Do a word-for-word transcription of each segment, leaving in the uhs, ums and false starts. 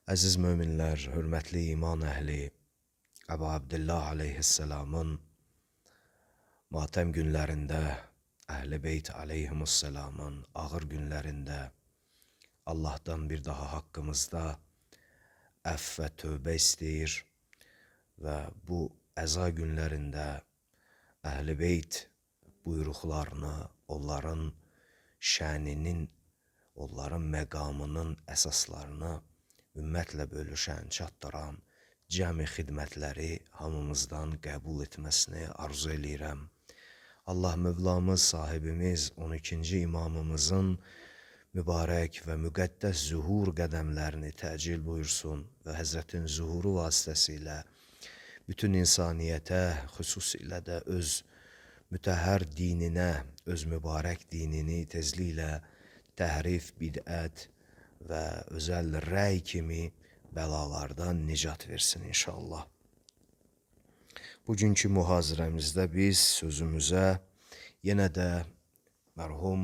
Əziz möminlər, hörmətli iman əhli, Əbu Abdillah aleyhisselamın matəm günlərində, Əhl-i Beyt aleyhimusselamın ağır günlərində Allah'tan bir daha haqqımızda əff və tövbə istəyir və bu əza günlərində Əhl-i Beyt buyruqlarını, onların şəninin, onların məqamının əsaslarını ümmətlə bölüşən, çatdıran cəmi xidmətləri hamımızdan qəbul etməsini arzu eləyirəm. Allah Mövlamız, sahibimiz, on ikinci imamımızın mübarək və müqəddəs zuhur qədəmlərini təcil buyursun və Həzrətin zuhuru vasitəsilə bütün insaniyyətə, xüsusilə də öz mütəhhər dininə, öz mübarək dinini tezliklə təhrif, bidət və özəl rəy kimi bəlalardan nicat versin inşallah. Bugünkü mühazirəmizdə biz sözümüzə yenə də mərhum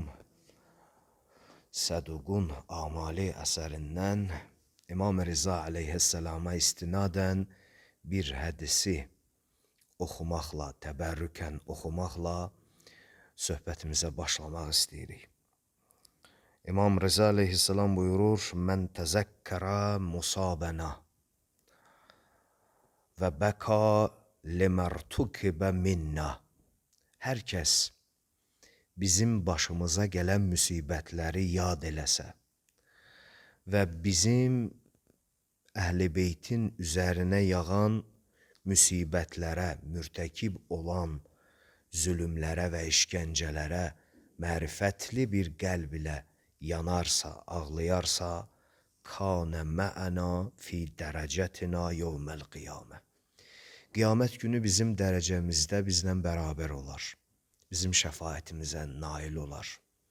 Səduqun Amali əsərindən İmam Rıza aleyhisselama istinadən bir hədisi oxumaqla, təbərrükən oxumaqla söhbətimizə başlamaq istəyirik. İmam Rıza aleyhisselam buyurur, mən təzəkkərə musabənə və bəka limərtukibə minnə. Hər kəs bizim başımıza gələn müsibətləri yad eləsə və bizim Əhl-i Beytin üzərinə yağan müsibətlərə, mürtəkib olan zülümlərə və işgəncələrə mərifətli bir qəlb ilə yanarsa, ağlayarsa, kânə mə'ənə fi dərəcətinə yevməl qiyamə. Qiyamət günü bizim dərəcəmizdə bizlə bərabər olar. Bizim şəfaətimizə nail olar.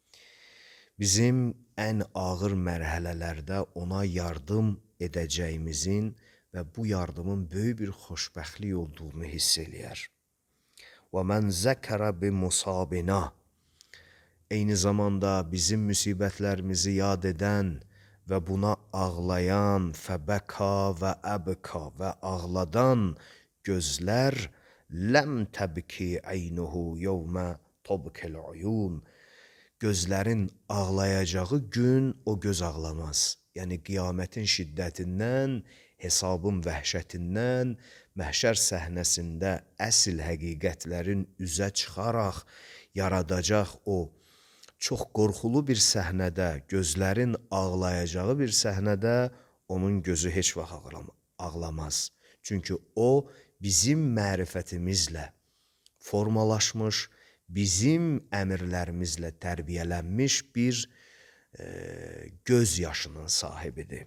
Bizim ən ağır mərhələlərdə ona yardım edəcəyimizin və bu yardımın böyük bir xoşbəxtlik olduğunu hiss eləyər. Və mən zəkərə bi musabina. Eyni zamanda bizim müsibətlərimizi yad edən və buna ağlayan, fəbəka və əbka və ağladan gözlər ləm təbki əynuhu yevmə tobkel uyun. Gözlərin ağlayacağı gün o göz ağlamaz. Yəni qiyamətin şiddətindən, hesabın vəhşətindən, məhşər səhnəsində əsl həqiqətlərin üzə çıxaraq yaradacaq o çox qorxulu bir səhnədə, gözlərin ağlayacağı bir səhnədə onun gözü heç vaxt ağlamaz. Çünki o bizim mərifətimizlə formalaşmış, bizim əmrlərimizlə tərbiyələnmiş bir e, göz yaşının sahibidir.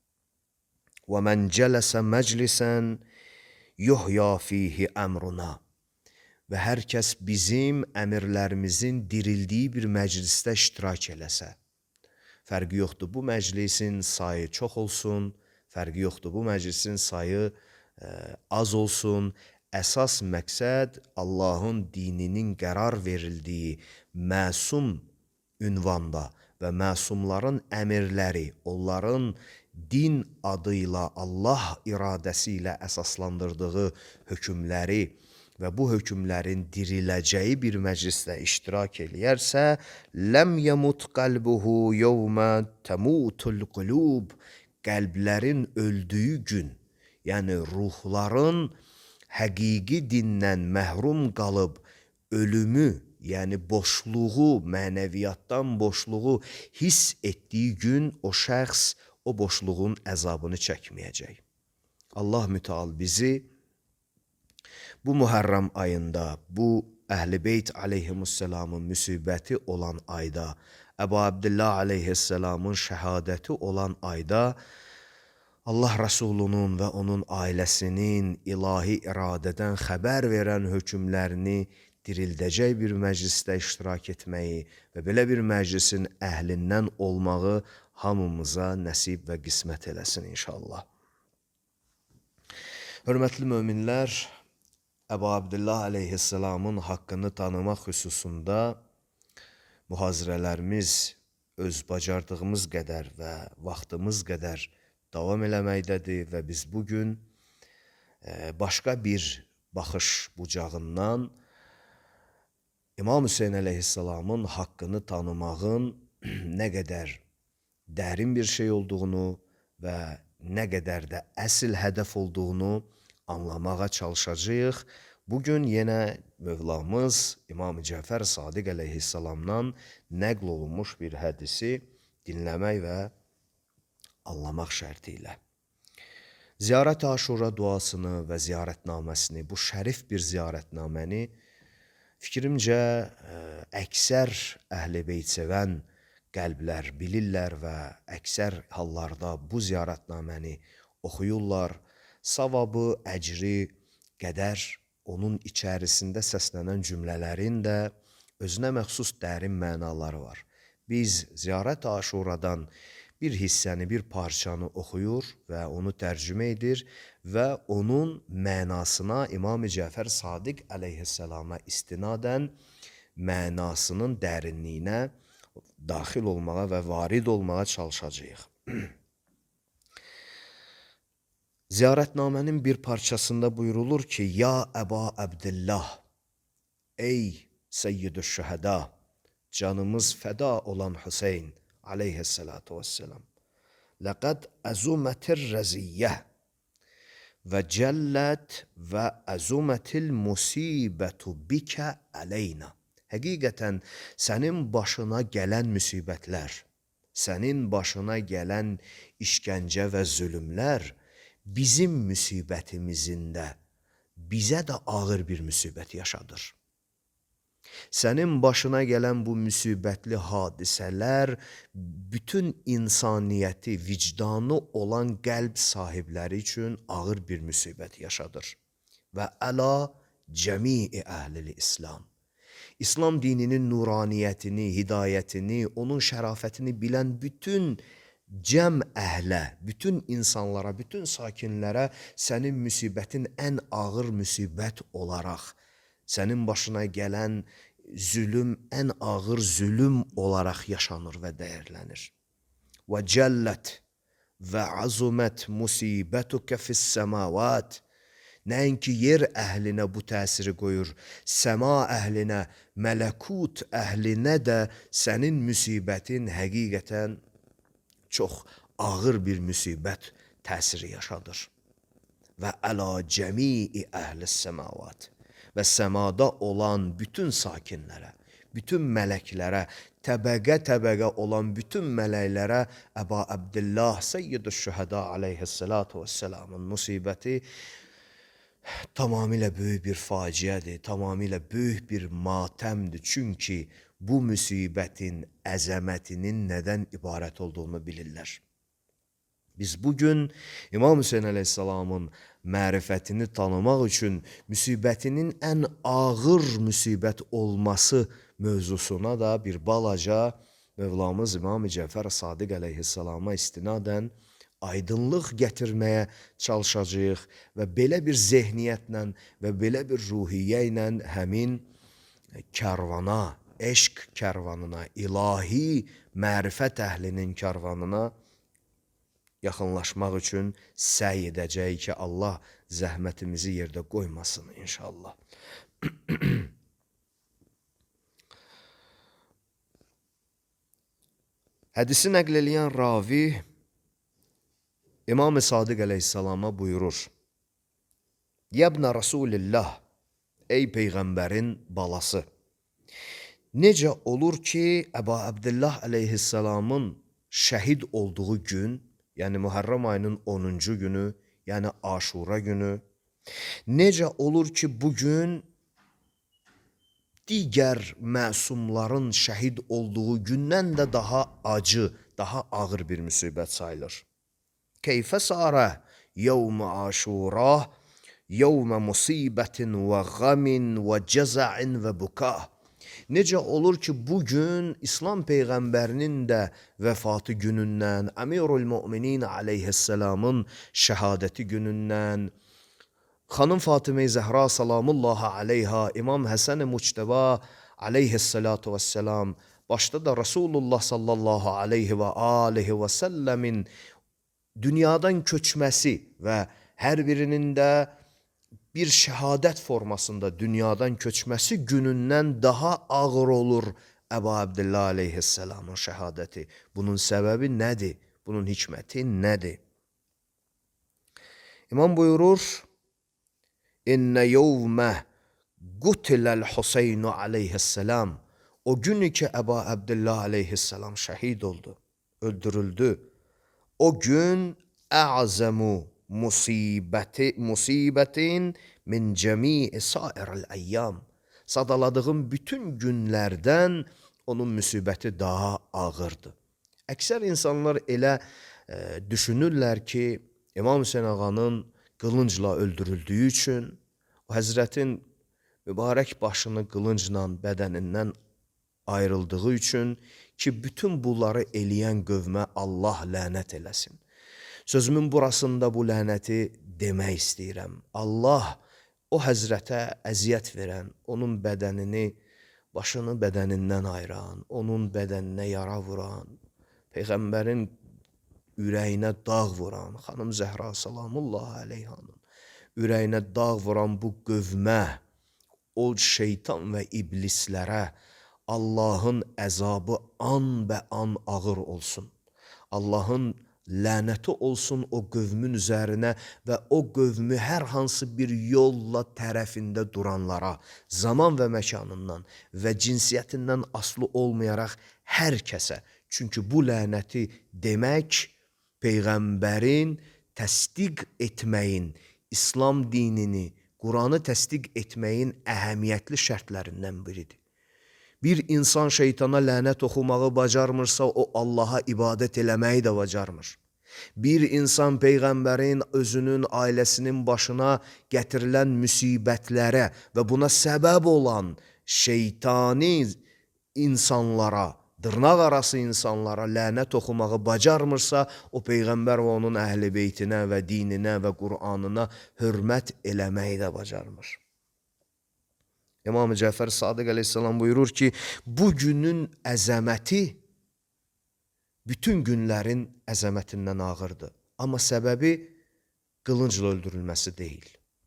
Və mən cələsə məclisən yuhya fihi əmruna. Və hər kəs bizim əmirlərimizin dirildiyi bir məclisdə iştirak eləsə. Fərqi yoxdur, bu məclisin sayı çox olsun, fərqi yoxdur, bu məclisin sayı e, az olsun. Əsas məqsəd Allahın dininin qərar verildiyi məsum ünvanda və məsumların əmirləri, onların din adıyla, Allah iradəsi ilə əsaslandırdığı hökmləri və bu hökmlərin diriləcəyi bir məclisdə iştirak eləyərsə, ləm yəmut qəlbuhu yevmə təmutul qulub. Qəlblərin öldüyü gün, yəni ruhların həqiqi dindən məhrum qalıb ölümü, yəni boşluğu, mənəviyyatdan boşluğu hiss etdiyi gün o şəxs o boşluğun əzabını çəkməyəcək. Allah mütəal bizi bu Muharram ayında, bu Əhl-i Beyt aleyhimusselamın müsibəti olan ayda, Əbu Abdillah aleyhisselamın şəhadəti olan ayda Allah Rəsulunun və onun ailəsinin ilahi iradədən xəbər verən hökmlərini dirildəcək bir məclisdə iştirak etməyi və belə bir məclisin əhlindən olmağı hamımıza nəsib və qismət eləsin inşallah. Hörmətli möminlər, Əbu Abdillah aleyhisselamın haqqını tanımaq xüsusunda mühazirələrimiz öz bacardığımız qədər və vaxtımız qədər davam eləməkdədir və biz bugün e, başqa bir baxış bucağından İmam Hüseyin əleyhissalamın haqqını tanımağın nə qədər dərin bir şey olduğunu və nə qədər də əsl hədəf olduğunu anlamağa çalışacağıq. Bugün yenə Mövlamız İmam Cəfər Sadiq əleyhissalamdan nəql olunmuş bir hədisi dinləmək və anlamaq şərti ilə. Ziyarət Aşura duasını və ziyarətnaməsini, bu şərif bir ziyarətnaməni fikrimcə əksər əhl-i beyt sevən qəlblər bilirlər və əksər hallarda bu ziyarətnaməni oxuyurlar. Savabı, əcri qədər onun içərisində səslənən cümlələrin də özünə məxsus dərin mənaları var. Biz ziyarət Aşuradan bir hissəni, bir parçanı oxuyur və onu tərcümə edir və onun mənasına İmam Cəfər Sadiq əleyhissalama istinadən mənasının dərinliyinə daxil olmağa və varid olmağa çalışacağıq. Ziyarətnamənin bir parçasında buyurulur ki, Ya Əba Əbdillah, ey Seyyid-ü Şəhəda, canımız fəda olan Hüseyin aleyhissalatu vesselam, Ləqəd əzumətir rəziyyə və cəllət və əzumətil musibətu bikə əleyna. Həqiqətən sənin başına gələn müsibətlər, sənin başına gələn işgəncə və zülümlər bizim müsibətimizin də bizə də ağır bir müsibət yaşadır. Sənin başına gələn bu müsibətli hadisələr bütün insaniyyəti, vicdanı olan qəlb sahibləri üçün ağır bir müsibət yaşadır. Və əla cəmi əhlil İslam. İslam dininin nuraniyyətini, hidayətini, onun şərafətini bilən bütün cəm əhlə, bütün insanlara, bütün sakinlərə sənin müsibətin ən ağır müsibət olaraq, sənin başına gələn zülüm ən ağır zülüm olaraq yaşanır və dəyərlənir. Və cəllət və azumət musibətükə fis-səmavat. Nəinki yer əhlinə bu təsiri qoyur, səma əhlinə, mələkut əhlinə də sənin müsibətin həqiqətən çox ağır bir müsibət təsiri yaşadır. Və əla cəmi əhlis-səmavat. Və səmada olan bütün sakinlərə, bütün mələklərə, təbəqə-təbəqə olan bütün mələklərə Əba Əbdillah Seyyid-ü Şəhəda aleyhissalatu vesselamın musibəti tamamilə böyük bir faciədir, tamamilə böyük bir matəmdir. Çünki bu müsibətin əzəmətinin nədən ibarət olduğunu bilirlər. Biz bugün İmam Hüseyin əleyhissalamın mərifətini tanımaq üçün müsibətinin ən ağır müsibət olması mövzusuna da bir balaca Mövlamız İmam Cəfər Sadiq əleyhissalama istinadən aydınlıq gətirməyə çalışacağıq və belə bir zehniyyətlə və belə bir ruhiyyə ilə həmin kərvana, eşq kərvanına, ilahi mərifət əhlinin kərvanına yaxınlaşmaq üçün səy edəcək ki, Allah zəhmətimizi yerdə qoymasın inşallah. Hədisi nəql eləyən ravi İmam-ı Sadiq əleyhissalama buyurur, Yəbnə Rasulillah, ey Peyğəmbərin balası, necə olur ki, Əba Əbdillah əleyhissalamın şəhid olduğu gün, yəni Muharrem ayının onuncu günü, yəni Aşura günü, necə olur ki, bugün digər məsumların şəhid olduğu gündən də daha acı, daha ağır bir müsibət sayılır. Keyfə sarə yevmə Aşura, yevmə musibətin və qəmin və cəzəin və bukah. Necə olur ki, bugün İslam Peyğəmbərinin də vəfatı günündən, Əmirul Müminin aleyhissalamın şəhadəti günündən, Xanım Fatimə-i Zəhra salamullaha aleyha, İmam Həsən-i Muctəba aleyhissalatu vesselam, başda da Rasulullah sallallahu aleyhi və aleyhi və səlləmin dünyadan köçməsi və hər birinin də bir şəhadət formasında dünyadan köçməsi günündən daha ağır olur Əbu Abdillah aleyhisselamın şəhadəti. Bunun səbəbi nədir? Bunun hikməti nədir? İmam buyurur, İnnə yevmə qutiləl Hüseynu aleyhisselam. O gün ki Əbu Abdillah aleyhisselam şəhid oldu, öldürüldü. O gün ə'zəmu musibəti, musibətin min cəmi'i sairəl əyyam. Sadaladığım bütün günlərdən onun müsibəti daha ağırdı. Əksər insanlar elə e, düşünürlər ki, İmam Hüseyin ağanın qılıncla öldürüldüyü üçün, o Həzrətin mübarək başını qılıncla bədənindən ayrıldığı üçün ki, bütün bunları eləyən qövmə Allah lənət eləsin. Sözümün burasında bu lənəti demək istəyirəm. Allah o Həzrətə əziyyət verən, onun bədənini, başını bədənindən ayıran, onun bədəninə yara vuran, Peyğəmbərin ürəyinə dağ vuran, xanım Zəhra salamullah aleyhanın ürəyinə dağ vuran bu qövmə, o şeytan və iblislərə Allahın əzabı an bə an ağır olsun. Allahın lənəti olsun o qövmün üzərinə və o qövmü hər hansı bir yolla tərəfində duranlara, zaman və məkanından və cinsiyyətindən asılı olmayaraq hər kəsə. Çünki bu lənəti demək, Peyğəmbərin təsdiq etməyin, İslam dinini, Quranı təsdiq etməyin əhəmiyyətli şərtlərindən biridir. Bir insan şeytana lənət oxumağı bacarmırsa, o Allaha ibadət eləməyi də bacarmır. Bir insan Peyğəmbərin özünün, ailəsinin başına gətirilən müsibətlərə və buna səbəb olan şeytani insanlara, dırnaq arası insanlara lənət oxumağı bacarmırsa, o Peyğəmbər və onun əhl-i beytinə və dininə və Qur'anına hörmət eləməyi də bacarmır. İmam-ı Cəfər Sadiq aleyhisselam buyurur ki, bu günün əzəməti bütün günlərin əzəmətindən ağırdır. Amma səbəbi qılıncla öldürülməsi deyil.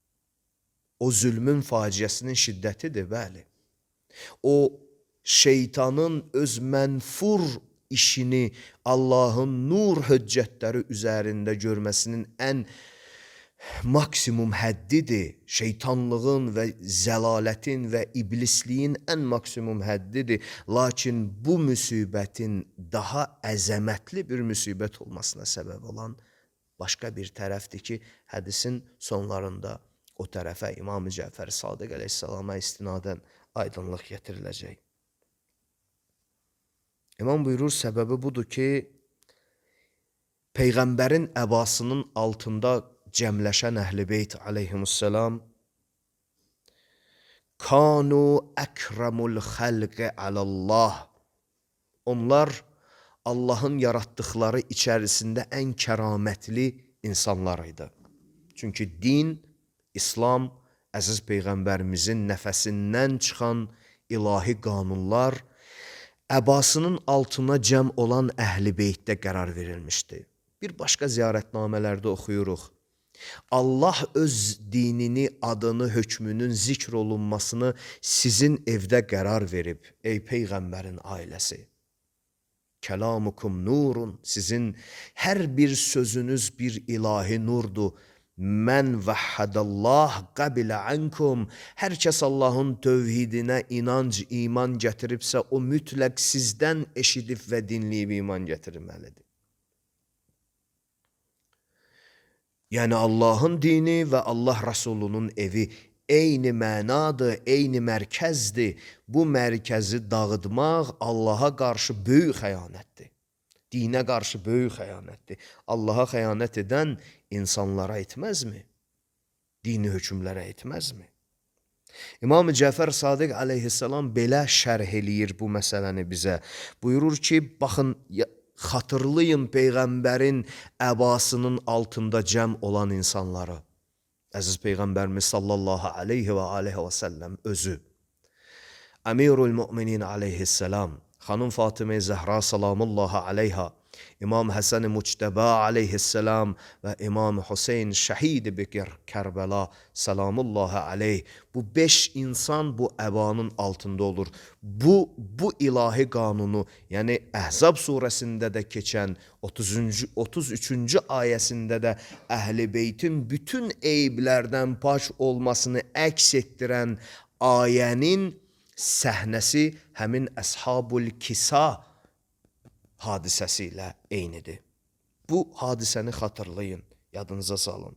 O zülmün faciəsinin şiddətidir, bəli. O şeytanın öz mənfur işini Allahın nur höccətləri üzərində görməsinin ən maksimum həddidir. Şeytanlığın və zəlalətin və iblisliyin ən maksimum həddidir. Lakin bu müsibətin daha əzəmətli bir müsibət olmasına səbəb olan başqa bir tərəfdir ki, hədisin sonlarında o tərəfə İmam-ı Cəfər Sadiq aleyhisselama istinadən aydınlıq gətiriləcək. İmam buyurur, səbəbi budur ki, Peyğəmbərin əbasının altında cəmləşən əhl-i beyt aleyhimussalam kanu əkramul xəlqə alallah. Onlar Allahın yaratdıqları içərisində ən kəramətli insanlar idi. Çünki din, İslam, əziz Peyğəmbərimizin nəfəsindən çıxan ilahi qanunlar əbasının altına cəm olan əhl-i beytdə qərar verilmişdi. Bir başqa ziyarətnamələrdə oxuyuruq. Allah öz dinini, adını, hökmünün zikr olunmasını sizin evdə qərar verib, ey Peyğəmbərin ailəsi. Kəlamukum nurun, sizin hər bir sözünüz bir ilahi nurdur. Mən vəhhədəllah qəbilə ənkum, hər kəs Allahın tövhidinə inanc, iman gətiribsə, o mütləq sizdən eşidib və dinləyib iman gətirməlidir. Yəni Allahın dini və Allah Rəsulunun evi eyni mənadır, eyni mərkəzdir. Bu mərkəzi dağıtmaq Allaha qarşı böyük xəyanətdir. Dinə qarşı böyük xəyanətdir. Allaha xəyanət edən insanlara etməzmi? Dini hökmlərə etməzmi? İmam-ı Cəfər Sadiq aleyhisselam belə şərh eləyir bu məsələni bizə. Buyurur ki, baxın, xatırlayın Peyğəmbərin əbasının altında cəm olan insanları. Əziz Peyğəmbərimiz sallallahu aleyhi və aleyhi və səlləm özü. Əmirul müminin aleyhisselam, xanım Fatimə Zəhra salamullahi aleyha İmam Həsən-i Muctəba aleyhisselam və İmam Hüseyn şəhid-i Bekir Kərbəla salamullahi aleyh. Bu beş insan bu əbanın altında olur. Bu, bu ilahi qanunu, yəni Əhzab surəsində də keçən otuzuncu, otuz üçüncü ayəsində də Əhl-i Beytin bütün eyblərdən pak olmasını əks etdirən ayənin səhnəsi həmin Əshab-ül Kisa hadisəsi ilə eynidir. Bu hadisəni xatırlayın, yadınıza salın.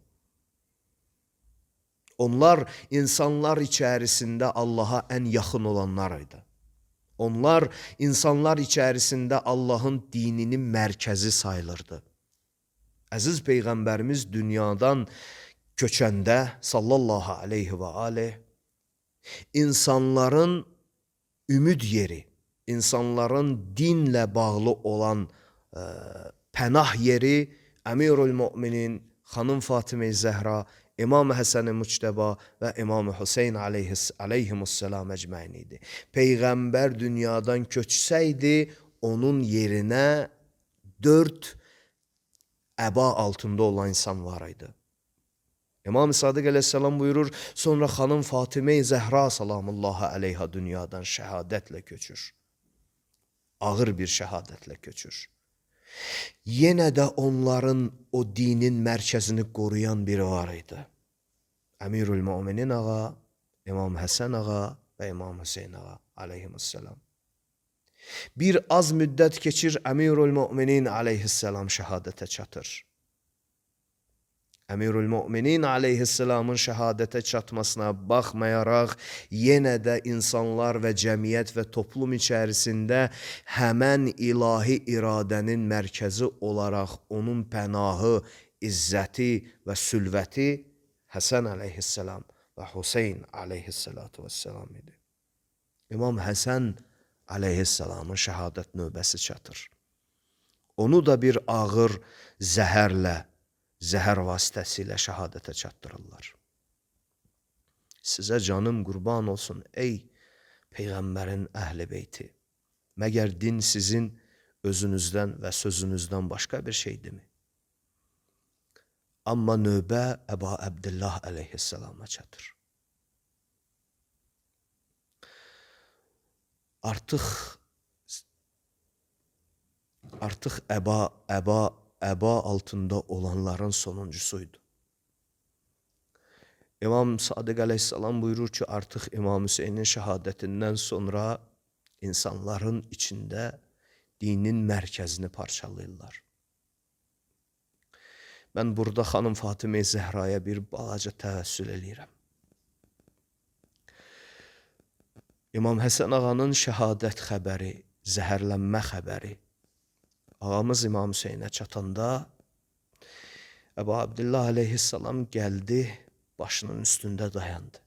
Onlar insanlar içərisində Allaha ən yaxın olanlar idi. Onlar insanlar içərisində Allahın dininin mərkəzi sayılırdı. Əziz Peyğəmbərimiz dünyadan köçəndə sallallahu aleyhi və aleyh insanların ümid yeri, insanların dinlə bağlı olan e, pənah yeri Əmirül Müminin xanım Fatimə Zəhra, İmam Həsən-i Muctəba və İmam Hüseyn aleyhimussalam əcməin idi. Peyğəmbər dünyadan köçsəydi, onun yerinə dörd əba altında olan insan var idi. İmam Sadiq aleyhisselam buyurur, sonra xanım Fatimə Zəhra salamullahi aleyha dünyadan şəhadətlə köçür. Ağır bir şəhadətlə köçür. Yenə də onların o dinin mərkəzini qoruyan biri var idi. Əmirül Müminin ağa, İmam Həsən ağa və İmam Hüseyn ağa aleyhimussalam. Bir az müddət keçir, Əmirül Müminin aleyhissalam şəhadətə çatır. Əmirül Müminin aleyhissalamın şəhadətə çatmasına baxmayaraq, yenə də insanlar və cəmiyyət və toplum içərisində həmən ilahi iradənin mərkəzi olaraq onun pənahı, izzəti və sülvəti Həsən aleyhissalam və Hüseyn aleyhissalatu vesselam idi. İmam Həsən aleyhissalamın şəhadət növbəsi çatır. Onu da bir ağır zəhərlə, zəhər vasitəsilə şəhadətə çatdırırlar. Sizə canım qurban olsun, ey Peyğəmbərin əhl-i beyti. Məgər din sizin özünüzdən və sözünüzdən başqa bir şeydirmi? Amma növbə Əba Əbdillah əleyhissalama çatır. Artıq artıq Əba Əba Əba altında olanların sonuncusuydu. İmam Sadiq aleyhissalam buyurur ki, artıq İmam Hüseynin şəhadətindən sonra insanların içində dinin mərkəzini parçalayırlar. Mən burada xanım Fatimə Zəhraya bir balaca təvəssül eləyirəm. İmam Həsən ağanın şəhadət xəbəri, zəhərlənmə xəbəri ağamız İmam Hüseynə çatanda Əba Abdillah aleyhissalam gəldi, başının üstündə dayandı.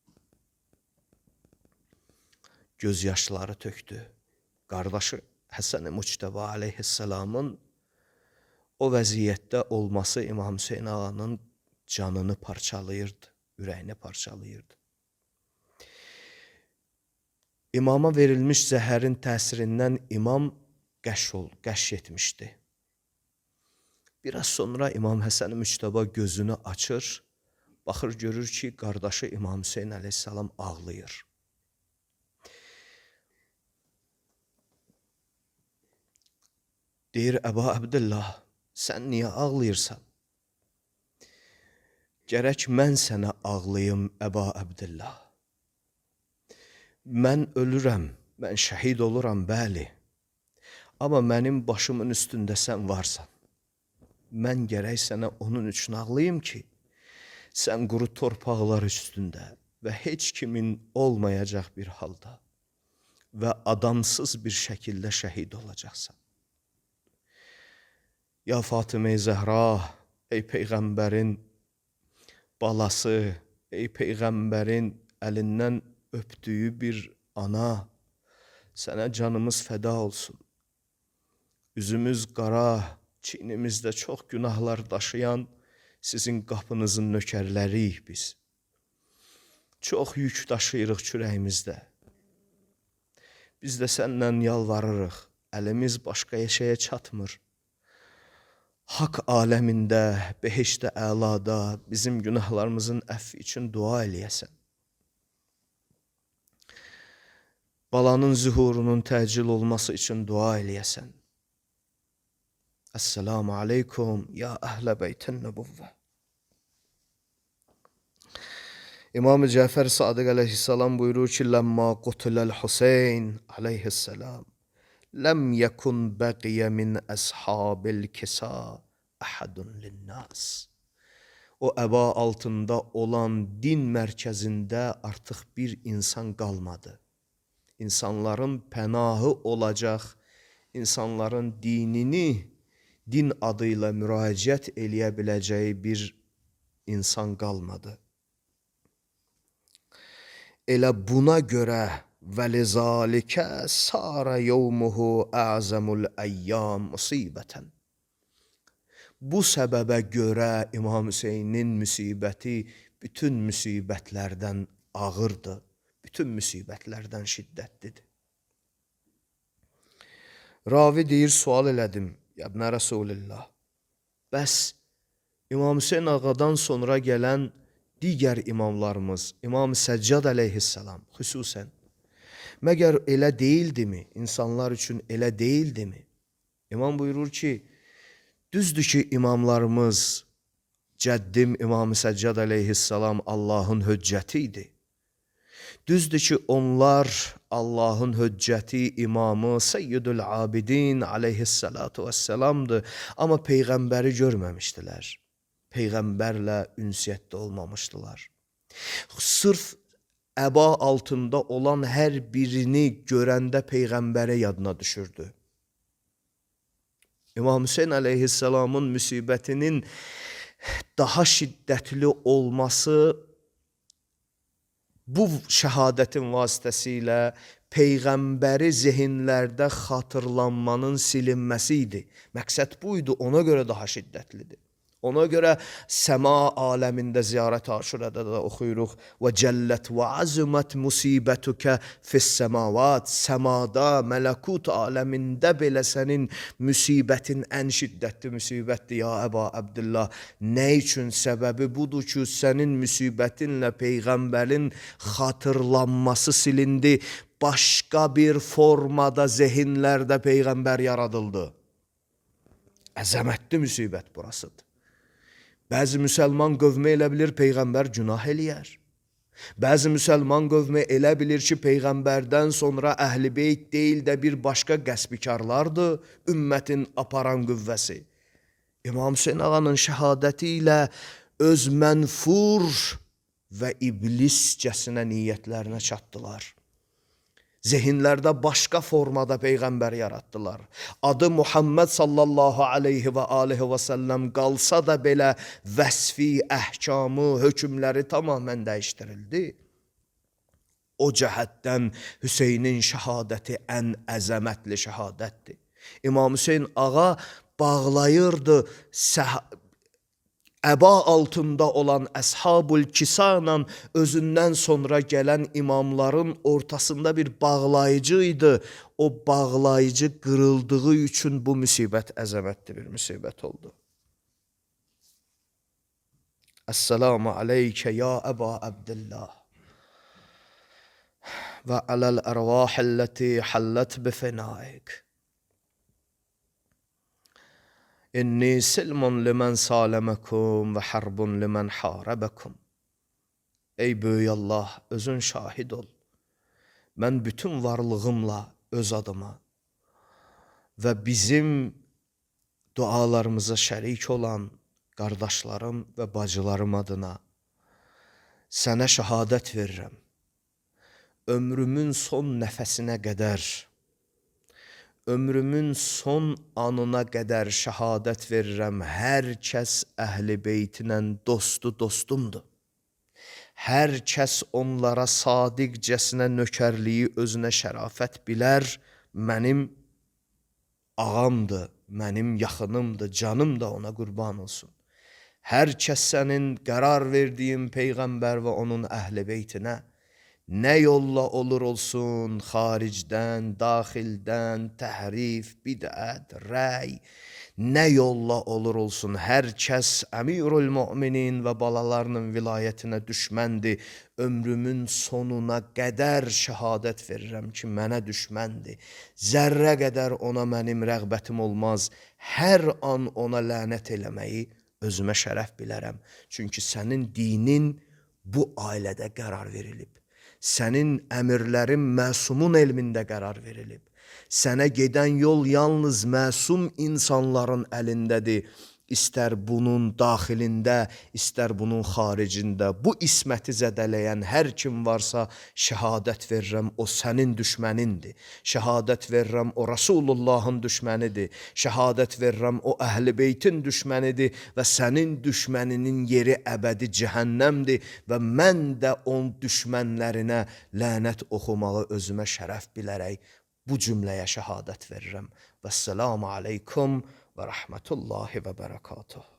Göz yaşları tökdü. Qardaşı Həsən-i Muctəba aleyhissalamın o vəziyyətdə olması İmam Hüseyn ağanın canını parçalayırdı, ürəyini parçalayırdı. İmama verilmiş zəhərin təsirindən imam qəş ol, qəş etmişdi. Biraz sonra İmam Həsən-i Muctəba gözünü açır, baxır görür ki, qardaşı İmam Hüseyn aleyhissalam ağlayır. Deyir, Əba Əbdillah, sən niyə ağlayırsan? Gərək mən sənə ağlayım, Əba Əbdillah. Mən ölürəm, mən şəhid oluram, bəli. Amma mənim başımın üstündə sən varsan. Mən gərək sənə onun üçün ağlayım ki, sən quru torpaqlar üstündə və heç kimin olmayacaq bir halda və adamsız bir şəkildə şəhid olacaqsan. Ya Fatimə Zəhra, ey Peyğəmbərin balası, ey Peyğəmbərin əlindən öpdüyü bir ana, sənə canımız fəda olsun. Üzümüz qara, çiynimizdə çox günahlar daşıyan sizin qapınızın nökərləriyik biz. Çox yük daşıyırıq kürəyimizdə. Biz də səndən yalvarırıq, əlimiz başqa şeyə çatmır. hak aləmində, behişdə, əlada bizim günahlarımızın əfvi üçün dua eləyəsən. Balanın zühurunun təcil olması üçün dua eləyəsən. Esselamu aleykum ya əhlə beytin nəbuvvə. İmam-ı Cəfər Sadiq aleyhissalam buyurur ki, Ləmmə qutuləl Hüseyn aleyhissalam, ləm yəkun bəqiyə min əshabil kisa əhədun linnəs. O əba altında olan din mərkəzində artıq bir insan qalmadı. İnsanların pənahı olacaq, insanların dinini, din adıyla müraciət eləyə biləcəyi bir insan qalmadı. Elə buna görə vəlizalikə sara yevmuhu əzəmul əyyam musibətən. Bu səbəbə görə İmam Hüseynin müsibəti bütün müsibətlərdən ağırdır, bütün müsibətlərdən şiddətlidir. Ravi deyir, sual elədim, Yəbnə Rasulillah, bəs İmam Hüseyin ağadan sonra gələn digər imamlarımız, İmam Səccad əleyhissalam xüsusən, məgər elə deyildimi, insanlar üçün elə deyildimi? İmam buyurur ki, düzdür ki, imamlarımız, cəddim İmam Səccad əleyhissalam Allahın höccəti idi. Düzdür ki, onlar Allahın höccəti, imamı, Seyyidül Abidin aleyhissalatu vesselamdır. Amma Peyğəmbəri görməmişdilər. Peyğəmbərlə ünsiyyətdə olmamışdılar. Sırf əba altında olan hər birini görəndə Peyğəmbərə yadına düşürdü. İmam Hüseyin aleyhissalamın müsibətinin daha şiddətli olması bu şəhadətin vasitəsilə Peyğəmbəri zehinlərdə xatırlanmanın silinməsi idi. Məqsəd bu idi, ona görə daha şiddətlidir. Ona görə səma aləmində ziyarət aşurədə də oxuyuruq. Və cəllət və azumət musibətükə fissəmavat. Səmada, mələkut aləmində belə sənin müsibətin ən şiddətli müsibətdir, ya Əba Əbdillah. Nə üçün? Səbəbi budur ki, sənin müsibətinlə Peyğəmbərin xatırlanması silindi. Başqa bir formada zehinlərdə Peyğəmbər yaradıldı. Əzəmətli müsibət burasıdır. Bəzi müsəlman qövmü elə bilir Peyğəmbər günah eləyər. Bəzi müsəlman qövmü elə bilir ki, Peyğəmbərdən sonra Əhl-i Beyt deyil də bir başqa qəsbikarlardır, ümmətin aparan qüvvəsi. İmam Hüseyin ağanın şəhadəti ilə öz mənfur və ibliscəsinə niyyətlərinə çatdılar. Zehinlərdə başqa formada Peyğəmbər yaratdılar. Adı Muhammed sallallahu aleyhi və aleyhi və səlləm qalsa da belə vəsfi, əhkamı, hökümləri tamamən dəyişdirildi. O cəhətdən Hüseynin şəhadəti ən əzəmətli şəhadətdir. İmam Hüseyin ağa bağlayırdı əba altında olan Əshab-ül Kisa'la özündən sonra gələn imamların ortasında bir bağlayıcı idi. O bağlayıcı qırıldığı üçün bu müsibət əzəmətli bir müsibət oldu. Esselamu aleykə ya Əba Əbdillah və aləl ərvahilləti həllət bifinaik. İnni silmun limən saləməkum və hərbun limən harabəkum. Ey böyük Allah, özün şahid ol. Mən bütün varlığımla öz adıma və bizim dualarımıza şərik olan qardaşlarım və bacılarım adına sənə şəhadət verirəm. Ömrümün son nəfəsinə qədər, ömrümün son anına qədər şəhadət verirəm. Hər kəs Əhl-i Beytinlə dostu dostumdur. Hər kəs onlara sadiqcəsinə nökərliyi özünə şərafət bilər. Mənim ağamdır, mənim yaxınımdır, canım da ona qurban olsun. Hər kəs sənin qərar verdiyin Peyğəmbər və onun Əhl-i Beytinə Nə yolla olur olsun, xaricdən, daxildən, təhrif, bidət, rəy, nə yolla olur olsun, hər kəs əmirül müminin və balalarının vilayətinə düşməndir. Ömrümün sonuna qədər şəhadət verirəm ki, mənə düşməndir. Zərrə qədər ona mənim rəğbətim olmaz. Hər an ona lənət eləməyi özümə şərəf bilərəm. Çünki sənin dinin bu ailədə qərar verilib. Sənin əmirlərin məsumun elmində qərar verilib. Sənə gedən yol yalnız məsum insanların əlindədir. İstər bunun daxilində, istər bunun xaricində. Bu isməti zədələyən hər kim varsa, şəhadət verirəm, o sənin düşmənindir. Şəhadət verirəm, o Rasulullahın düşmənidir. Şəhadət verirəm, o Əhl-i Beytin düşmənidir və sənin düşməninin yeri əbədi cəhənnəmdir və mən də onun düşmənlərinə lənət oxumağı özümə şərəf bilərək bu cümləyə şəhadət verirəm. Vəssalamu aleykum və rəhmətullahi və bərəkatuhu.